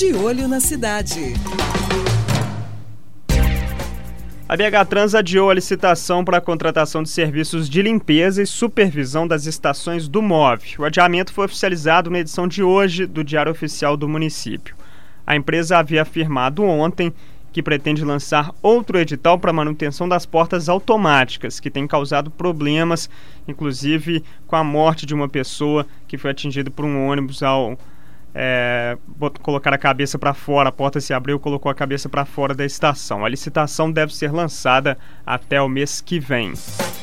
De Olho na Cidade. A BH Trans adiou a licitação para a contratação de serviços de limpeza e supervisão das estações do MOVE. O adiamento foi oficializado na edição de hoje do Diário Oficial do município. A empresa havia afirmado ontem que pretende lançar outro edital para manutenção das portas automáticas, que tem causado problemas, inclusive com a morte de uma pessoa que foi atingida por um ônibus ao colocar a cabeça para fora. A porta se abriu e colocou a cabeça para fora da estação. A licitação deve ser lançada até o mês que vem.